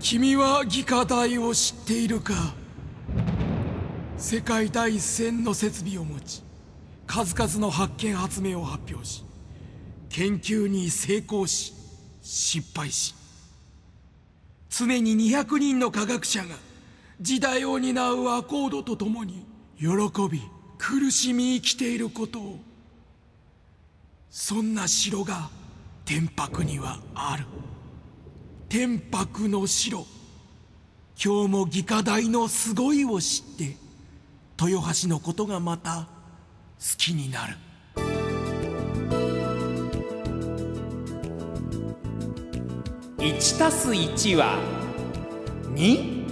君は技科大を知っているか。世界第一線の設備を持ち、数々の発見発明を発表し、研究に成功し失敗し、常に200人の科学者が時代を担うアコードとともに喜び苦しみ生きていることを。そんな城が天白にはある。天白の城。今日も技科大のすごいを知って豊橋のことがまた好きになる。 1+1 は 2？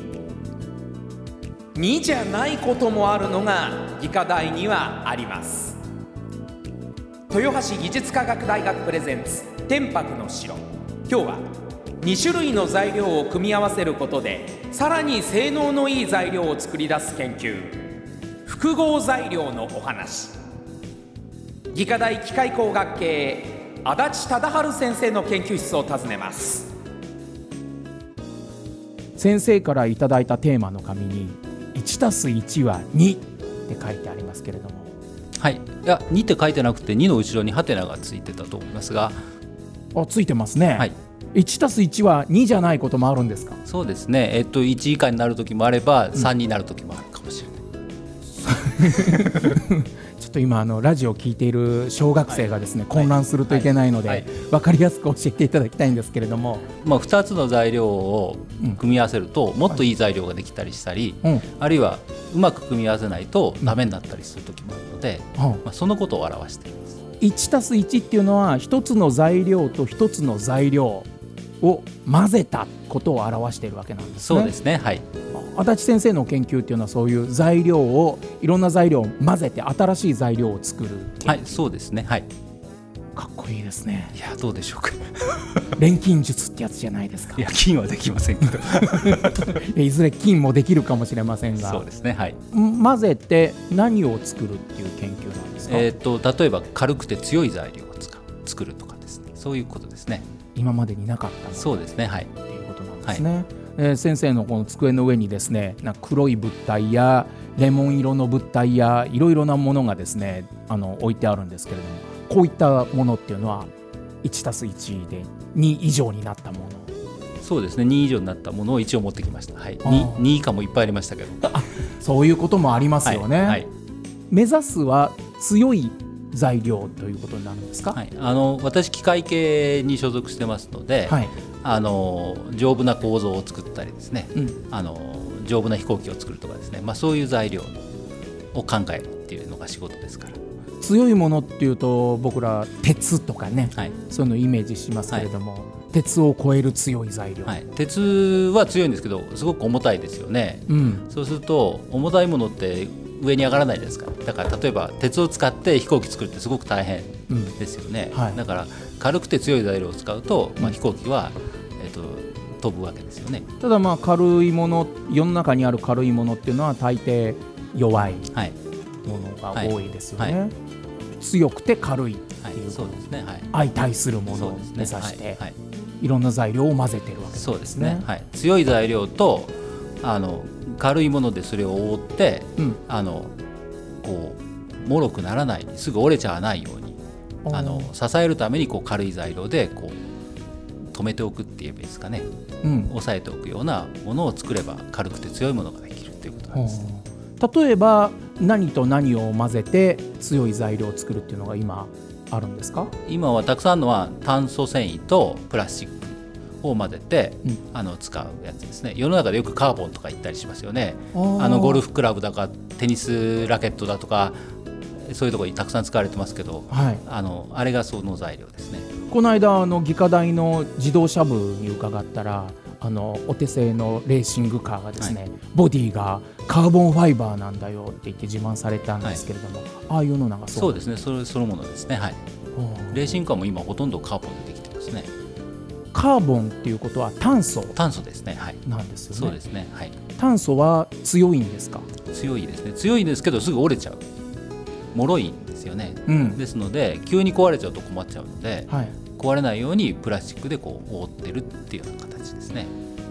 2じゃないこともあるのが技科大にはあります。豊橋技術科学大学プレゼンツ天白の城。今日は2種類の材料を組み合わせることでさらに性能のいい材料を作り出す研究、複合材料のお話。技科大機械工学系足立忠治先生の研究室を訪ねます。 先生からいただいたテーマの紙に 1+1 は2って書いてありますけれども、 はい、いや2って書いてなくて2の後ろにハテナがついてたと思いますが、 ついてますね、 はい、 1+1 は2じゃないこともあるんですか。 そうですね、1以下になる時もあれば3になる時もあるかもしれない、 ちょっと今ラジオを聞いている小学生がですね、混乱するといけないので、分かりやすく教えていただきたいんですけれども、 2つの材料を組み合わせるともっといい材料ができたりしたり、あるいはうまく組み合わせないとダメになったりする時もあるので、そのことを表しています。 1+1 っていうのは一つの材料と一つの材料を混ぜたことを表しているわけなんですね。 そうですね、はい。 足立先生の研究っていうのはそういう材料をいろんな材料を混ぜて新しい材料を作る。 はい、そうですね、はい。 かっこいいですね。 いや、どうでしょうか錬金術ってやつじゃないですか。 いや、金はできませんけどいずれ金もできるかもしれませんが、 そうですね、はい。 混ぜて何を作るっていう研究なんですか。 例えば軽くて強い材料を作るとかですね、そういうことですね。 今までになかったの。 そうですね、はい。 っていうことなんですね、先生のこの机の上にですね、黒い物体やレモン色の物体やいろいろなものがですね置いてあるんですけれども、こういったものっていうのは 1+1 で2以上になったもの。 そうですね、2以上になったものを一応持ってきました、はい、2以下もいっぱいありましたけどそういうこともありますよね、 はいはい。 目指すは強い材料ということになるんですか。 はい、私機械系に所属してますので、はい、丈夫な構造を作ったりですね、丈夫な飛行機を作るとかですね、そういう材料を考えるっていうのが仕事ですから。 強いものっていうと僕ら鉄とかね、はい、そういうのをイメージしますけれども、はい、鉄を超える強い材料、 はい、鉄は強いんですけどすごく重たいですよね、そうすると重たいものって上に上がらないですか。だから例えば鉄を使って飛行機作るってすごく大変ですよね、はい、だから軽くて強い材料を使うと、飛行機は、飛ぶわけですよね。 ただ軽いもの、世の中にある軽いものっていうのは大抵弱いものが多いですよね、はいはい、強くて軽いっていう、 そうですね、はい、 相対するものを目指して、いろんな材料を混ぜてるわけですね。 そうですね、はい、強い材料と軽いものでそれを覆って、こう脆くならない、すぐ折れちゃわないように支えるために軽い材料で止めておくって言えばいいですかね、抑えておくようなものを作れば軽くて強いものができるっていうことなんです。 例えば何と何を混ぜて強い材料を作るっていうのが今あるんですか。 今はたくさんのは炭素繊維とプラスチックを混ぜて、使うやつですね。世の中でよくカーボンとか言ったりしますよね。ゴルフクラブだかテニスラケットだとかそういうところにたくさん使われてますけど、はい、あれがその材料ですね。 この間技科大の自動車部に伺ったらお手製のレーシングカーがですね、はい、ボディがカーボンファイバーなんだよって言って自慢されたんですけれども、ああいうのなんかそうですね、そのものですね、はい、レーシングカーも今ほとんどカーボンでできてますね。 カーボンっていうことは炭素ですね、はい、 なんですよね。 そうですね、はい、 炭素は強いんですか。 強いですね。強いんですけどすぐ折れちゃう、脆いんですよね、ですので急に壊れちゃうと困っちゃうので、はい、壊れないようにプラスチックで覆ってるっていうような形ですね。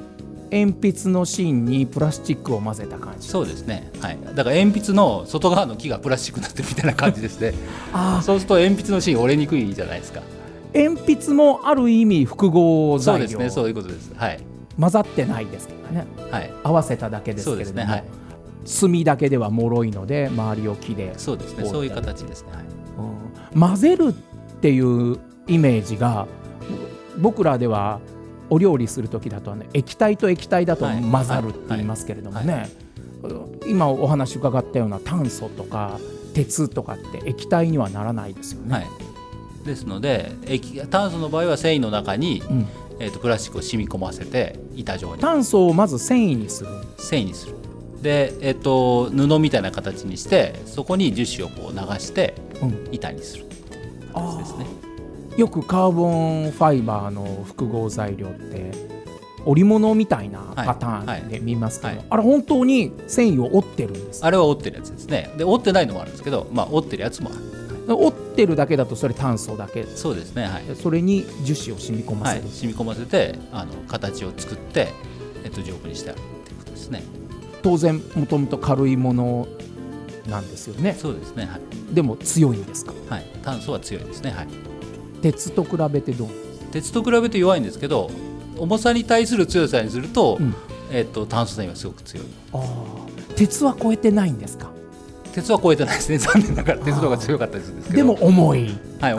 鉛筆の芯にプラスチックを混ぜた感じ。 そうですね、はい、だから鉛筆の外側の木がプラスチックになってるみたいな感じですねそうすると鉛筆の芯折れにくいじゃないですか。 鉛筆もある意味複合材料。 そうですね、そういうことです、はい、 混ざってないですからね、はい、合わせただけですけれども、そうですね、はい、墨だけでは脆いので周りを木で、 そうですね、そういう形ですね、はい、 混ぜるっていうイメージが僕らではお料理するときだと、液体と液体だと混ざるって言いますけれどもね、今お話伺ったような炭素とか鉄とかって液体にはならないですよね、はい、 ですので炭素の場合は繊維の中に、プラスチックを染み込ませて板状に、 炭素をまず繊維にするで、布みたいな形にしてそこに樹脂をこう流して板にする感じですね。 よくカーボンファイバーの複合材料って織物みたいなパターンで見ますけど、あれ本当に繊維を織ってるんですか？ あれは織ってるやつですね。で織ってないのもあるんですけど、織ってるやつもある、 織ってるだけだとそれ炭素だけ。 そうですね、はい、 それに樹脂を染み込ませる、 染み込ませて形を作って、丈夫にしてあるっていうことですね。 当然もともと軽いものなんですよね。 そうですね、はい、 でも強いんですか？はい、 炭素は強いですね、はい、 鉄と比べてどう？ 鉄と比べて弱いんですけど、重さに対する強さにすると、炭素繊維はすごく強い。 鉄は超えてないんですか？ 鉄は超えてないですね、残念ながら。鉄の方が強かったりするんですけど。 でも重いから、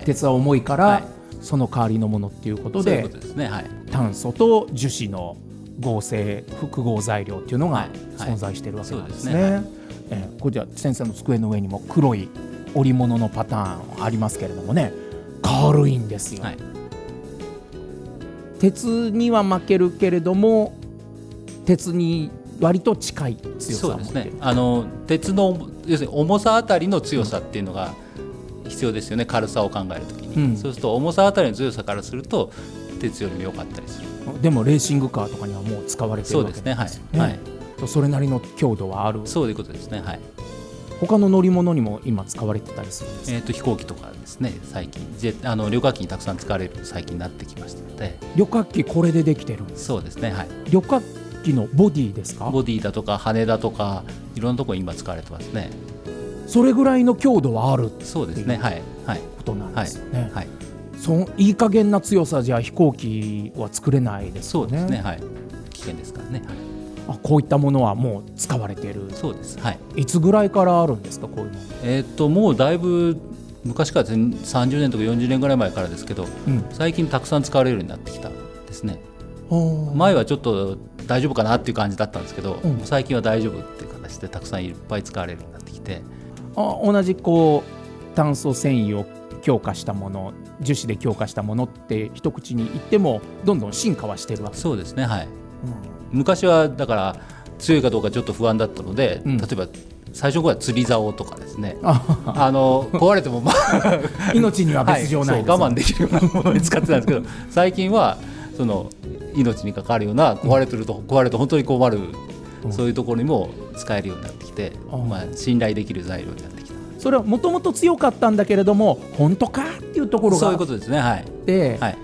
鉄は重いから、その代わりのものっていうことで、 そういうことですね、はい、 炭素と樹脂の合成複合材料っていうのが存在しているわけなんですね。これじゃ先生の机の上にも黒い織物のパターンありますけれどもね、軽いんですよ、はい、鉄には負けるけれども鉄に割と近い強さを持っている。 そうですね、鉄の要するに重さあたりの強さっていうのが必要ですよね、軽さを考えるときに、そうすると重さあたりの強さからすると鉄よりも良かったりする。 でもレーシングカーとかにはもう使われているわけですね。そうですね、はい、はい、それなりの強度はある。 そういうことですね、はい、 他の乗り物にも今使われてたりするんですか？ 飛行機とかですね、最近旅客機にたくさん使われる最近になってきましたので。 旅客機これでできてるんですか？ そうですね、はい、 旅客機のボディですか？ ボディだとか羽だとかいろんなところに今使われてますね。 それぐらいの強度はあるっていうそうですね、はい、はい、 ことなんですよね、 はい、 いい加減な強さじゃ飛行機は作れないですよね。 そうですね、はい、危険ですからね、はい、 こういったものはもう使われている。 そうです、はい、 いつぐらいからあるんですか、こういうの？ もうだいぶ昔から30年とか40年ぐらい前からですけど、最近たくさん使われるようになってきたですね。前はちょっと大丈夫かなっていう感じだったんですけど、最近は大丈夫っていう形でたくさんいっぱい使われるようになってきて、 同じ炭素繊維を強化したもの、樹脂で強化したものって一口に言ってもどんどん進化はしてるわけです。 そうですね、はい、昔はだから強いかどうかちょっと不安だったので、例えば最初の頃は釣り竿とかですね壊れても命には別状ないです、 我慢できるようなものに使ってたんですけど最近はその命に関わるような壊れてると本当に困る、そういうところにも使えるようになってきて、信頼できる材料になってきた。 それはもともと強かったんだけれども本当かっていうところがそういうことですね、はい、 で、はい、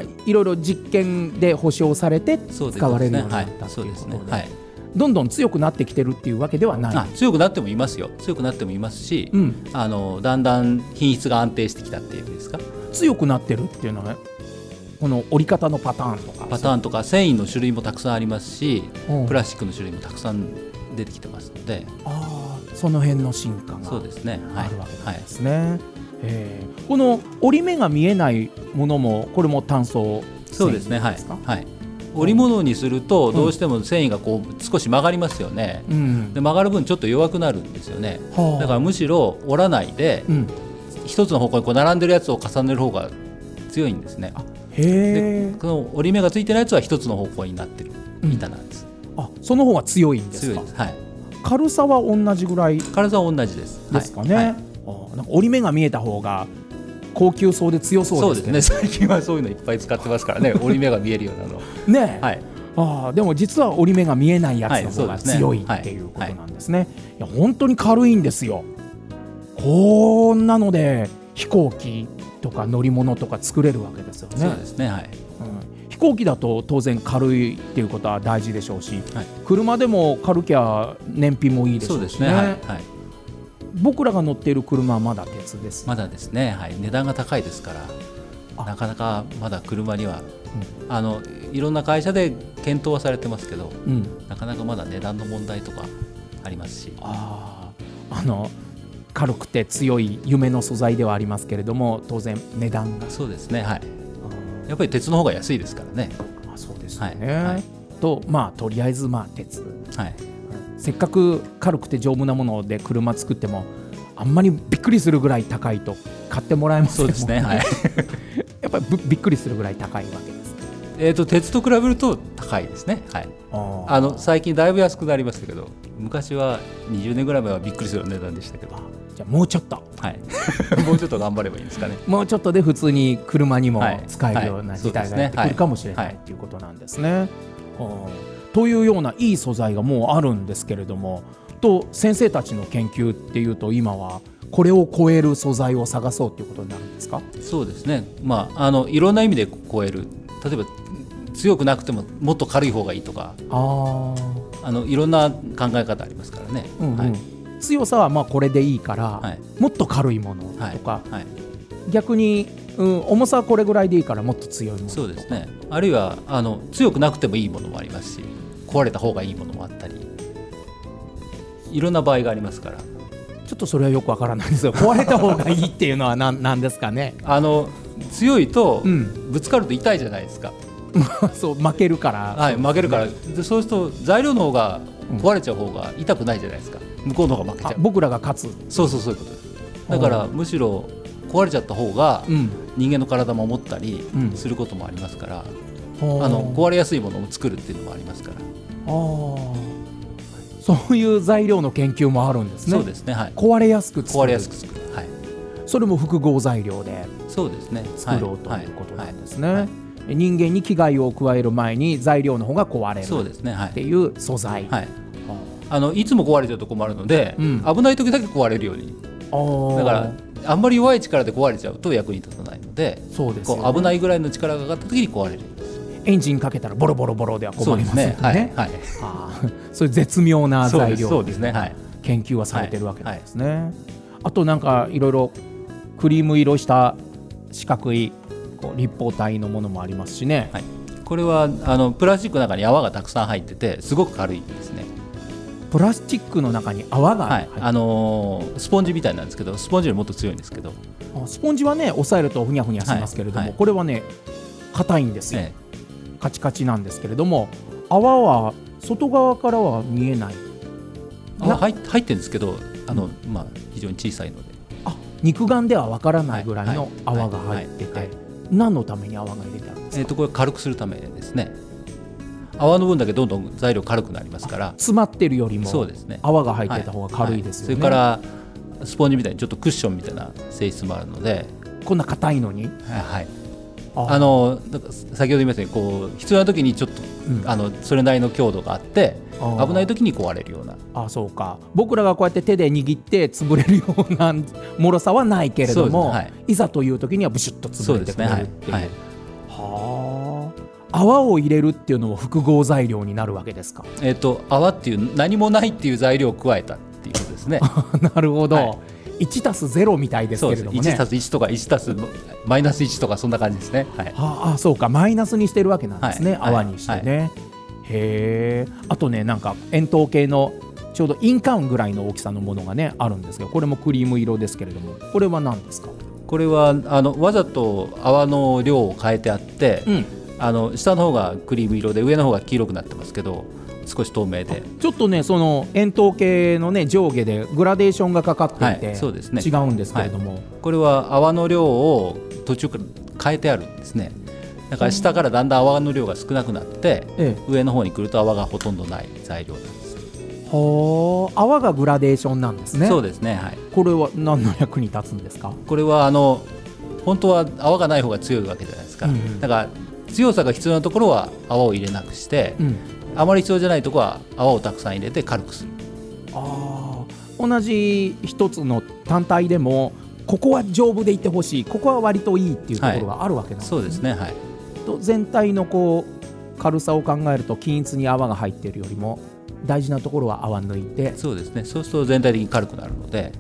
いろいろ実験で保証されて使われるようになったということで、どんどん強くなってきてるっていうわけではない。 強くなってもいますよ。強くなってもいますし、だんだん品質が安定してきたっていうんですか。 強くなってるっていうのはこの折り方のパターンとか繊維の種類もたくさんありますし、プラスチックの種類もたくさん出てきてますので、 その辺の進化があるわけなんですね。この折り目が見えないものもこれも炭素繊維ですか？そうですね、はい、 はい、織物にするとどうしても繊維が少し曲がりますよね、で曲がる分ちょっと弱くなるんですよね、だからむしろ折らないで、一つの方向に並んでるやつを重ねる方が強いんですね。でこの折り目がついてないやつは一つの方向になってる板なんです、 その方が強いんですか？ 強いです、はい、 軽さは同じぐらい軽さは同じですかね、なんか折り目が見えた方が高級そうで強そうですね。 そうですね、最近はそういうのいっぱい使ってますからね折り目が見えるようなのね、はい、でも実は折り目が見えないやつの方が強いっていうことなんですね。いや本当に軽いんですよ。こんなので飛行機とか乗り物とか作れるわけですよね。 そうですね、はい、 飛行機だと当然軽いっていうことは大事でしょうし、 はい、 車でも軽きゃ燃費もいいでしょうしね。 そうですね、はいはい、 僕らが乗っている車はまだ鉄です。 まだですね、はい、値段が高いですからなかなかまだ車には、いろんな会社で検討はされてますけど、なかなかまだ値段の問題とかありますし、 軽くて強い夢の素材ではありますけれども、当然値段が。 そうですね、はい、やっぱり鉄の方が安いですからね。 そうですよね、ととりあえず鉄、 はい、 せっかく軽くて丈夫なもので車作ってもあんまりびっくりするぐらい高いと買ってもらえませんもんね。 そうですね、はい、 やっぱりびっくりするぐらい高いわけです。 鉄と比べると高いですね、はい、最近だいぶ安くなりましたけど、昔は20年ぐらい前はびっくりする値段でしたけど、 じゃあもうちょっと、 はい、もうちょっと頑張ればいいんですかね。 もうちょっとで普通に車にも使えるような事態がやってくるかもしれない、 はい、 ということなんですね。というようないい素材がもうあるんですけれども、と先生たちの研究っていうと今はこれを超える素材を探そうということになるんですか？ そうですね、いろんな意味で超える、例えば強くなくてももっと軽い方がいいとか、いろんな考え方ありますからね、はい、 強さはこれでいいから、もっと軽いものとか、逆に、重さはこれぐらいでいいからもっと強いものとか。 そうですね、あるいは強くなくてもいいものもありますし、壊れた方がいいものもあったり、いろんな場合がありますから、 ちょっとそれはよくわからないんですよ。壊れた方がいいっていうのは何ですかね。 強いとぶつかると痛いじゃないですか。 そう負けるから、 はい、負けるから。でそうすると材料の方が壊れちゃう方が痛くないじゃないですか、向こうの方が負けちゃう。 僕らが勝つ。 そういうことです。だからむしろ壊れちゃった方が人間の体も守ったりすることもありますから、壊れやすいものを作るっていうのもありますから。 そういう材料の研究もあるんですね。 そうですね、はい、 壊れやすく作る、 はい、 それも複合材料でそうですね、 作ろうということなんですね。人間に危害を加える前に材料の方が壊れるっていう素材、 いつも壊れちゃうと困るので、危ない時だけ壊れるように。だからあんまり弱い力で壊れちゃうと役に立たないので、 そうですよね、 こう危ないぐらいの力がかかった時に壊れる。 エンジンかけたらボロボロボロでは困りますよね。そういう絶妙な材料で研究はされてるわけなんですね。あとなんかいろいろクリーム色した四角い立方体のものもありますしね、 これはプラスチックの中に泡がたくさん入っててすごく軽いですね。 プラスチックの中に泡が入ってる、スポンジみたいなんですけど、スポンジよりもっと強いんですけど、 スポンジはね押さえるとふにゃふにゃしますけれども、これはね硬いんですよ、カチカチなんですけれども、泡は外側からは見えない。 入ってるんですけど、非常に小さいので、 肉眼ではわからないぐらいの泡が入ってて、何のために泡が入れてあるんですか？ これ軽くするためですね。泡の分だけどんどん材料軽くなりますから、 詰まってるよりも泡が入ってた方が軽いですよね。 それからスポンジみたいにちょっとクッションみたいな性質もあるので、 こんな硬いのに、 先ほど言いましたように必要な時にちょっと、それなりの強度があって危ない時に壊れるような。 そうか、僕らがこうやって手で握って潰れるような脆さはないけれども、いざという時にはブシュッと潰れてくれるっていう。泡を入れるっていうのも複合材料になるわけですか？ 泡っていう何もないっていう材料を加えたっていうことですね。 なるほど、1+0 みたいですけれどもね。 1+1 とか1+−1とかそんな感じですね。 そうか、マイナスにしてるわけなんですね、泡にしてね。へー。あとね、なんか円筒形のちょうど印鑑ぐらいの大きさのものがねあるんですけど、これもクリーム色ですけれども、これは何ですか？ これはわざと泡の量を変えてあって、下の方がクリーム色で上の方が黄色くなってますけど、少し透明でちょっとね、その円筒形のね上下でグラデーションがかかっていて、 そうですね、 違うんですけれども、 これは泡の量を途中から変えてあるんですね。だから下からだんだん泡の量が少なくなって、上の方に来ると泡がほとんどない材料なんです。 泡がグラデーションなんですね。 そうですね、 これは何の役に立つんですか？ これは本当は泡がない方が強いわけじゃないですか、だから強さが必要なところは泡を入れなくして、あまり必要じゃないところは泡をたくさん入れて軽くする。 同じ一つの単体でもここは丈夫でいてほしい、ここは割といいっていうところがあるわけなんですね。 そうですね、 と全体のこう軽さを考えると均一に泡が入っているよりも大事なところは泡抜いて、 そうですね。そうすると全体的に軽くなるので。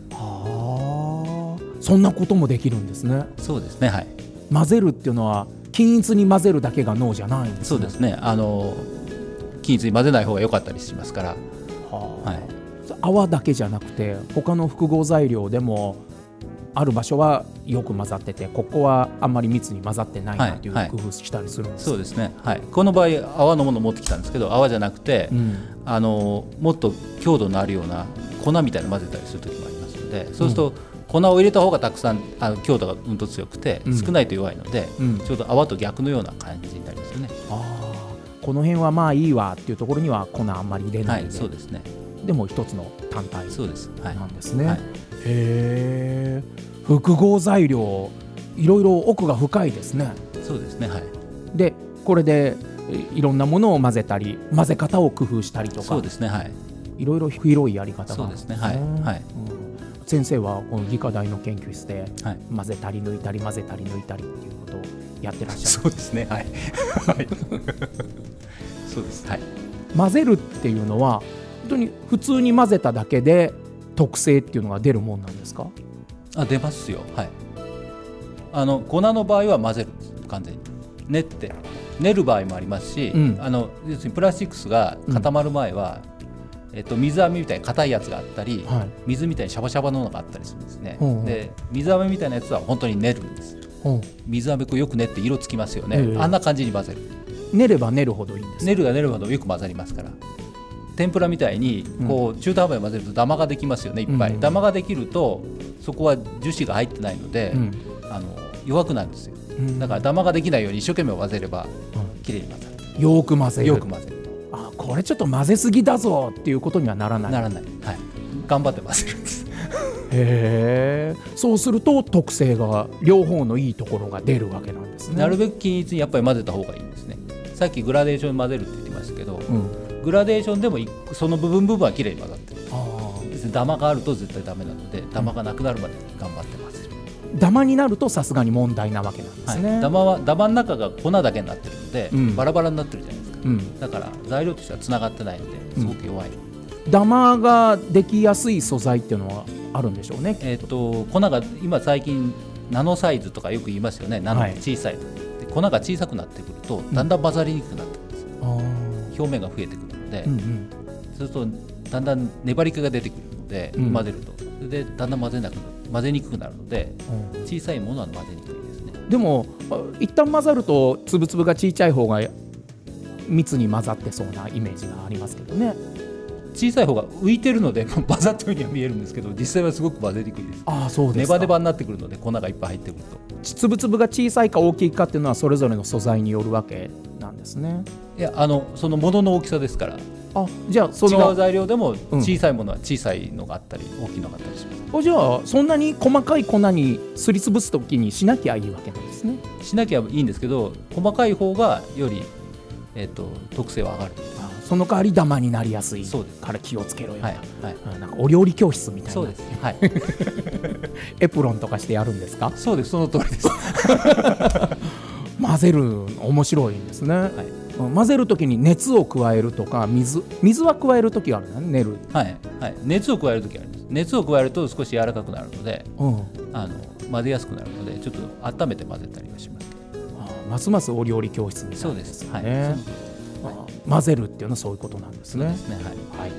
そんなこともできるんですね。 そうですね、はい。 混ぜるっていうのは均一に混ぜるだけが脳じゃないんですね。 そうですね。均一に混ぜない方が良かったりしますから、はい、 泡だけじゃなくて他の複合材料でもある場所はよく混ざってて、ここはあんまり密に混ざってないなっていう工夫したりするんですか？ そうですね、はい。この場合泡のものを持ってきたんですけど、泡じゃなくて、もっと強度のあるような粉みたいなの混ぜたりする時もありますので、そうすると、粉を入れた方がたくさん強度がうんと強くて、少ないと弱いので、ちょうど泡と逆のような感じになりますよね。 この辺はまあいいわっていうところには粉あんまり入れないで、 そうですね。 でも一つの単体なんですね。へえ、複合材料いろいろ奥が深いですね。 そうですね、はい。 でこれでいろんなものを混ぜたり混ぜ方を工夫したりとか、 そうですね、はい。 いろいろ広いやり方があるんですね。 そうですね、はい、はい。 先生はこの理科大の研究室で混ぜたり抜いたり混ぜたり抜いたりっていうことをやってらっしゃる。 そうですね、はい、はい、そうです、はい。 混ぜるっていうのは本当に普通に混ぜただけで特性っていうのが出るもんなんですか？ 出ますよ、はい。粉の場合は混ぜるんです。完全に練る場合もありますし、要するにプラスチックスが固まる前は、水飴みたいに硬いやつがあったり、水みたいにシャバシャバののがあったりするんですね。で水飴みたいなやつは本当に練るんです。水飴よく練って色つきますよね。あんな感じに混ぜる。 練れば練るほどいいんですか？ 練るが練るほどよく混ざりますから。天ぷらみたいにこう中途半端に混ぜるとダマができますよね。いっぱいダマができるとそこは樹脂が入ってないので、弱くなるんですよ。だからダマができないように一生懸命混ぜればきれいに混ざる。 よく混ぜる。 よく混ぜる。 これちょっと混ぜすぎだぞっていうことにはならない。 ならない。はい。頑張って混ぜるんです。 へー。そうすると特性が両方のいいところが出るわけなんですね。 なるべく均一にやっぱり混ぜた方がいいんですね。さっきグラデーションに混ぜるって言ってましたけど、グラデーションでもその部分はきれいに混ざってる。ダマがあると絶対ダメなので、ダマがなくなるまで頑張って混ぜる。 ダマになるとさすがに問題なわけなんですね。 ダマの中が粉だけになってるので、バラバラになってるじゃないですか。だから材料としてはつながってないのですごく弱い。 ダマができやすい素材っていうのはあるんでしょうね。 粉が今最近ナノサイズとかよく言いますよね。ナノ小さいと、で粉が小さくなってくるとだんだん混ざりにくくなってくるんですよ。表面が増えてくるので、そうするとだんだん粘り気が出てくるので、混ぜるとそれでだんだん混ぜにくくなるので、小さいものは混ぜにくいですね。 でも一旦混ざると粒々が小さい方が密に混ざってそうなイメージがありますけどね。 小さい方が浮いてるので混ざったようには見えるんですけど、実際はすごく混ぜにくいです。 そうですか。 ネバネバになってくるので粉がいっぱい入ってくると。 粒々が小さいか大きいかっていうのはそれぞれの素材によるわけなんですね。 いや、そのものの大きさですから。 じゃあ違う材料でも小さいものは小さいのがあったり、大きいのがあったりします。 じゃあそんなに細かい粉にすりつぶすときにしなきゃいいわけなんですね。 しなきゃいいんですけど、細かい方がより、特性は上がる。 その代わりダマになりやすいから気をつけろよ、なんかお料理教室みたいな。 そうです、はい、 エプロンとかしてやるんですか？ そうです、その通りです。 混ぜる面白いんですね。混ぜるときに熱を加えるとか水は加えるときがあるんだね。練る、 熱を加えるときあります。熱を加えると少し柔らかくなるので、混ぜやすくなるのでちょっと温めて混ぜたりはしますけど。 ますますお料理教室みたいなですね。混ぜるっていうのはそういうことなんですね。 そうですね、はい。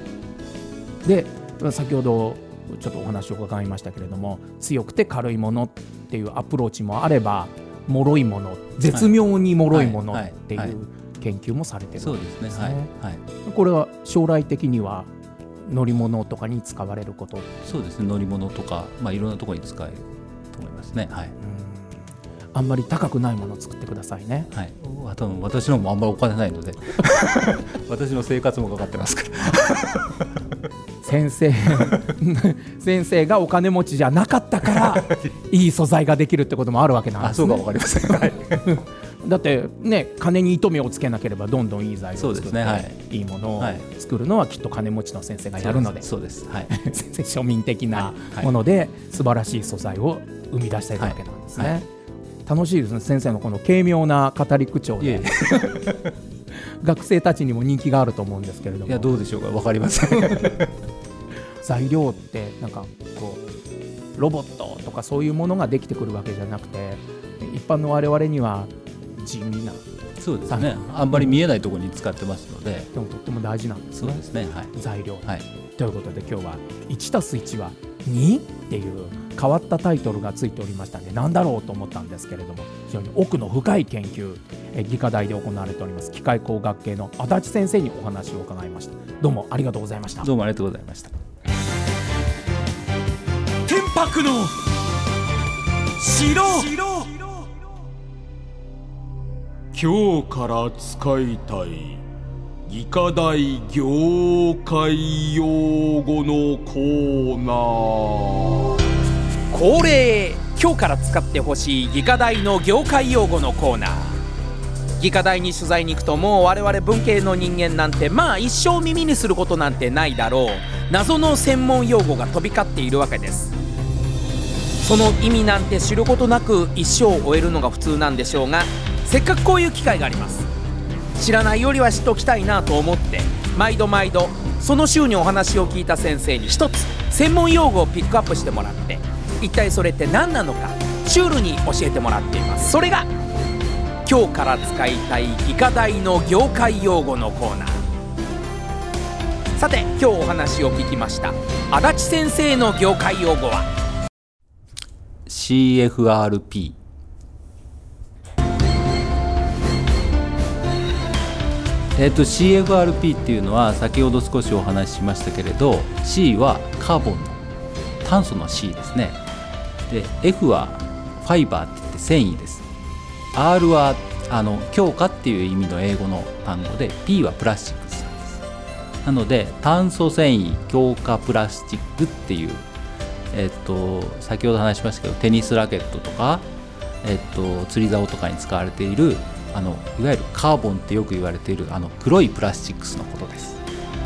で先ほどちょっとお話を伺いましたけれども、強くて軽いものっていうアプローチもあれば、脆いもの、絶妙に脆いものっていう研究もされてるんですね。これは将来的には乗り物とかに使われること？ そうですね、乗り物とか、いろんなところに使えると思いますね。 あんまり高くないものを作ってくださいね。 私のもあんまりお金ないので私の生活もかかってますから先生がお金持ちじゃなかったからいい素材ができるってこともあるわけなんですね。 そうか分かりませんだってね、金に糸目をつけなければどんどんいい材料を作って、いいものを作るのはきっと金持ちの先生がやるので、 そうです、 先生庶民的なもので素晴らしい素材を生み出しているわけなんですね。 楽しいですね、先生のこの軽妙な語り口調で学生たちにも人気があると思うんですけれども。 いやどうでしょうか、分かりません材料ってなんかこうロボットとかそういうものができてくるわけじゃなくて、一般の我々には地味な、 そうですね、あんまり見えないところに使ってますので、 でもとっても大事なんですね。 そうですね、はい、 材料、 はい、 ということで今日は 1+1 は2っていう変わったタイトルがついておりましたね。何だろうと思ったんですけれども、非常に奥の深い研究、技科大で行われております機械工学系の足立先生にお話を伺いました。どうもありがとうございました。 どうもありがとうございました。 天白の城。今日から使いたい技科大業界用語のコーナー。 恒例、今日から使ってほしい技科大の業界用語のコーナー。技科大に取材に行くと、もう我々文系の人間なんてまあ一生耳にすることなんてないだろう謎の専門用語が飛び交っているわけです。その意味なんて知ることなく一生を終えるのが普通なんでしょうが、せっかくこういう機会があります。知らないよりは知っておきたいなと思って、毎度その週にお話を聞いた先生に一つ専門用語をピックアップしてもらって、一体それって何なのかシュールに教えてもらっています。それが今日から使いたい技科大の業界用語のコーナー。さて今日お話を聞きました足立先生の業界用語は CFRP。CFRP っていうのは先ほど少しお話ししましたけれど、 C はカーボンの炭素の C ですね。で F はファイバーって言って繊維です。 R は強化っていう意味の英語の単語で、 P はプラスチックスなんです。なので炭素繊維強化プラスチックっていう、先ほど話しましたけど、テニスラケットとか、釣り竿とかに使われているいわゆるカーボンってよく言われている黒いプラスチックスのことです。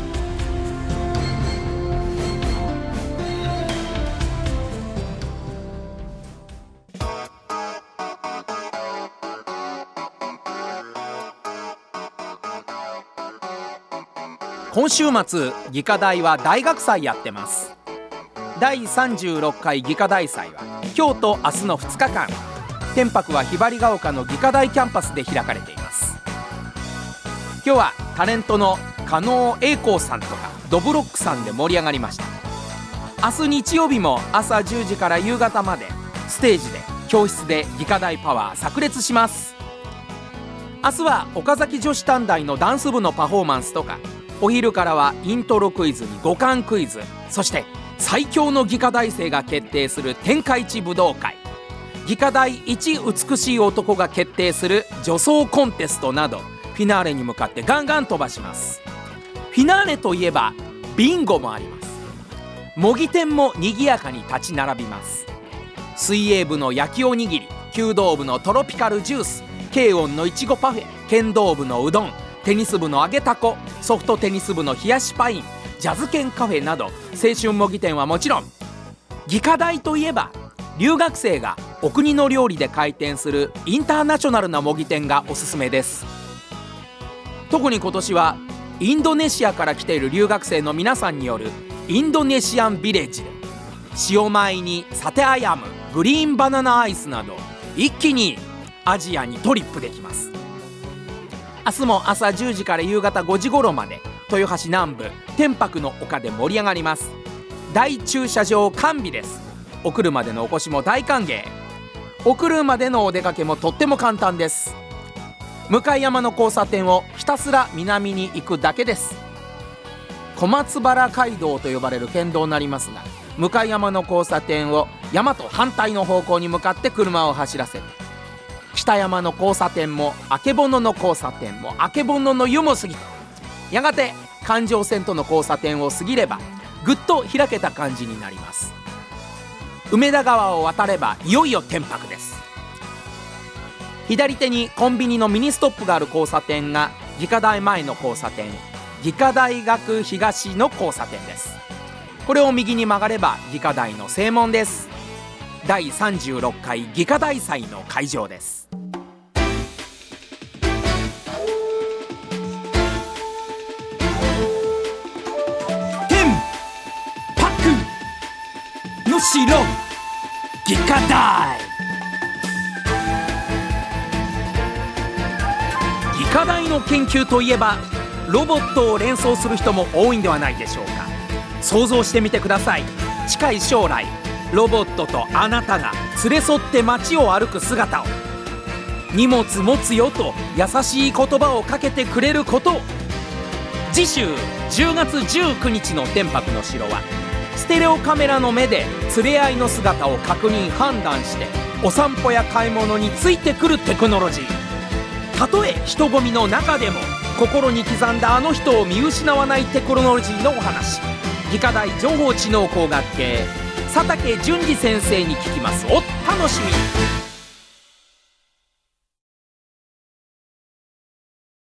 今週末技科大は大学祭やってます。第36回技科大祭は今日と明日の2日間、天白はひばりが丘の技科大キャンパスで開かれています。今日はタレントの加納栄光さんとかドブロックさんで盛り上がりました。明日日曜日も朝10時から夕方までステージで教室で技科大パワー炸裂します。明日は岡崎女子短大のダンス部のパフォーマンスとか、お昼からはイントロクイズに五感クイズ、そして最強の技科大生が決定する天下一武道会、技科大一美しい男が決定する女装コンテストなど、フィナーレに向かってガンガン飛ばします。フィナーレといえばビンゴもあります。模擬店も賑やかに立ち並びます。水泳部の焼きおにぎり、弓道部のトロピカルジュース、軽音のいちごパフェ、剣道部のうどん、テニス部の揚げたこ、ソフトテニス部の冷やしパイン、ジャズ犬カフェなど、青春模擬店はもちろん、技科大といえば留学生がお国の料理で開店するインターナショナルな模擬店がおすすめです。特に今年はインドネシアから来ている留学生の皆さんによるインドネシアンビレッジで、塩米にサテアヤム、グリーンバナナアイスなど一気にアジアにトリップできます。明日も朝10時から夕方5時頃まで豊橋南部天白の丘で盛り上がります。大駐車場完備です。お車でのお越しも大歓迎。お車でのお出かけもとっても簡単です。向山の交差点をひたすら南に行くだけです。小松原街道と呼ばれる県道になりますが、向山の交差点を山と反対の方向に向かって車を走らせて、北山の交差点もあけぼのの交差点もあけぼのの湯も過ぎて、やがて環状線との交差点を過ぎればぐっと開けた感じになります。梅田川を渡ればいよいよ天白です。左手にコンビニのミニストップがある交差点が技科大前の交差点、技科大学東の交差点です。これを右に曲がれば技科大の正門です。 第36回技科大祭の会場です。天白の城技科大。技科大の研究といえばロボットを連想する人も多いんではないでしょうか。想像してみてください。近い将来ロボットとあなたが連れ添って街を歩く姿を、荷物持つよと優しい言葉をかけてくれることを。次週10月19日の天白の城はステレオカメラの目で連れ合いの姿を確認判断してお散歩や買い物についてくるテクノロジー。たとえ人混みの中でも心に刻んだあの人を見失わないテクノロジーのお話。技科大情報知能工学系佐竹淳二先生に聞きます。お楽しみに。